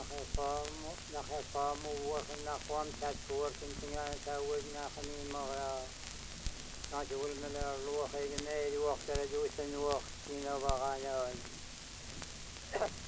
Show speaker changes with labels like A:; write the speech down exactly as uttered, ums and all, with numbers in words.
A: Nakafamu work and Nakwam Tat work in Tinata would Nakani Mara not will Miller walk a walk that I do it and walk, you know,